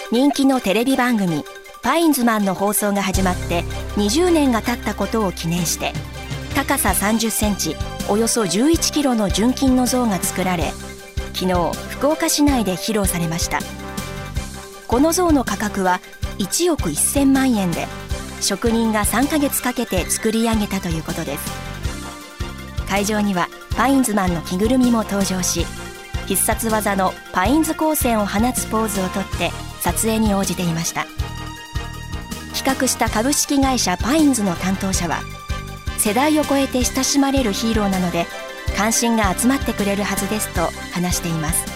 人気のテレビ番組パインズマンの放送が始まって20年が経ったことを記念して、高さ30センチおよそ11キロの純金の像が作られ、昨日福岡市内で披露されました。この像の価格は1億1000万円で、職人が3ヶ月かけて作り上げたということです。会場にはパインズマンの着ぐるみも登場し、必殺技のパインズ光線を放つポーズをとって撮影に応じていました。企画した株式会社パインズの担当者は、世代を超えて親しまれるヒーローなので関心が集まってくれるはずですと話しています。